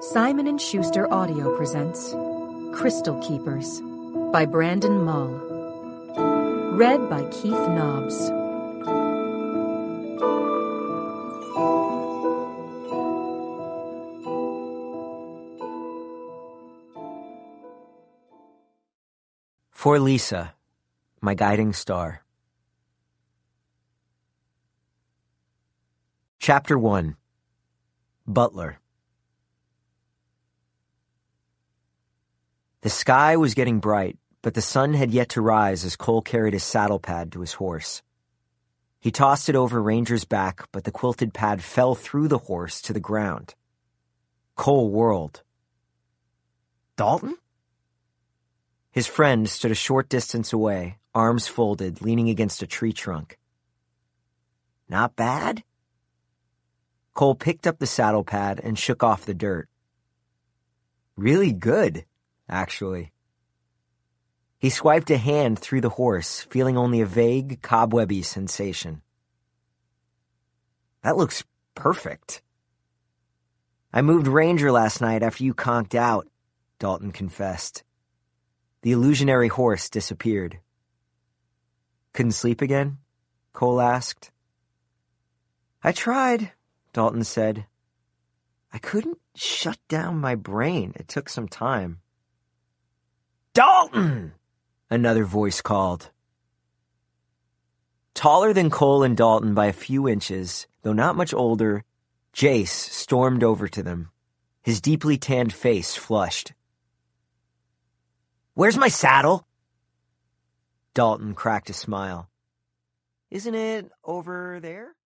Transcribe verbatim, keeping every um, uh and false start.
Simon and Schuster Audio presents Crystal Keepers by Brandon Mull. Read by Keith Nobbs. For Lisa, my guiding star. Chapter one. Butler. The sky was getting bright, but the sun had yet to rise as Cole carried his saddle pad to his horse. He tossed it over Ranger's back, but the quilted pad fell through the horse to the ground. Cole whirled. Dalton? His friend stood a short distance away, arms folded, leaning against a tree trunk. Not bad? Cole picked up the saddle pad and shook off the dirt. Really good, actually. He swiped a hand through the horse, feeling only a vague, cobwebby sensation. That looks perfect. I moved Ranger last night after you conked out, Dalton confessed. The illusionary horse disappeared. Couldn't sleep again? Cole asked. I tried, Dalton said. I couldn't shut down my brain. It took some time. Dalton! Another voice called. Taller than Cole and Dalton by a few inches, though not much older, Jace stormed over to them, his deeply tanned face flushed. Where's my saddle? Dalton cracked a smile. Isn't it over there?